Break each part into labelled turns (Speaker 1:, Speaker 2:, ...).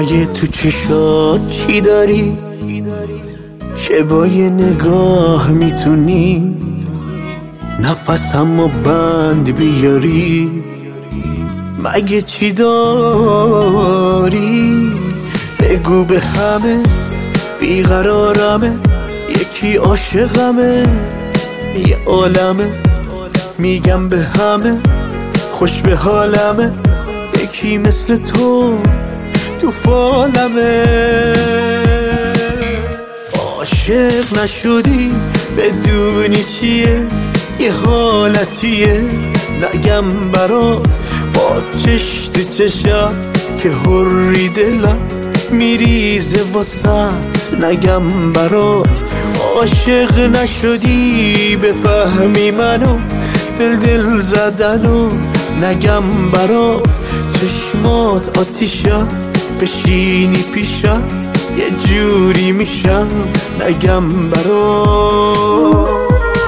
Speaker 1: مگه تو چشات چی داری که با یه نگاه میتونی نفسمو بند بیاری؟ مگه چی داری؟ بگو به همه بیقرارمه، یکی عاشقمه یه عالمه، میگم به همه خوش به حالمه، یکی مثل تو تو فالمه. عاشق نشدی بدونی چیه، یه حالتیه نگم برات با چش تو چشم که حری دلم میریزه واسط نگم برات. عاشق نشدی بفهمی منو دل زدنو نگم برات. چشمات آتیشم بشینی پیشم یه جوری میشم نگم برات.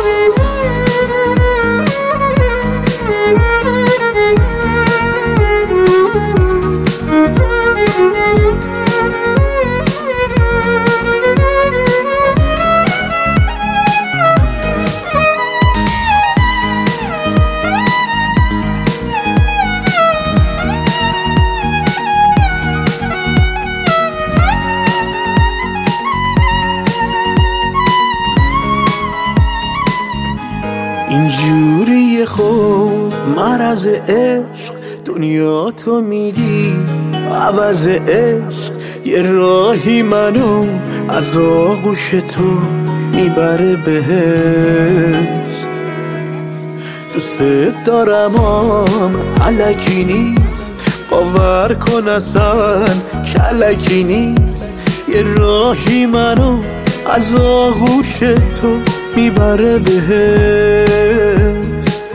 Speaker 1: اینجوری خوب مرز عشق دنیا تو میدی عوض عشق، یه راهی منو از آغوش تو میبره بهشت. دوست دارم الکی نیست، باور کن اصلا کلکی نیست، یه راهی منو از آغوش تو میبره بهشت.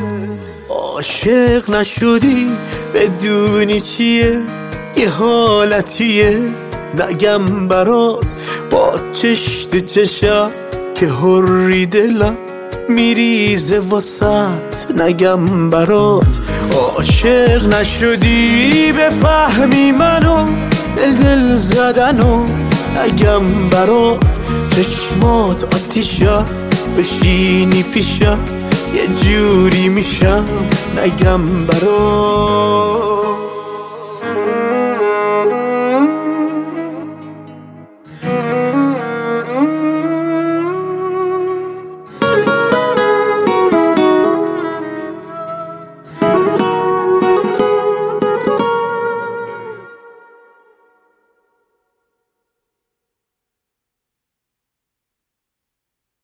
Speaker 1: عاشق نشدی بدونی چیه، یه حالتیه نگم برات با چش تو چشم که حری دلم میریزه واسط نگم برات. عاشق نشدی بفهمی منو دل زدنو نگم برات. چشمات آتیشم بشینی پیشم یه جوری میشم نگم برات.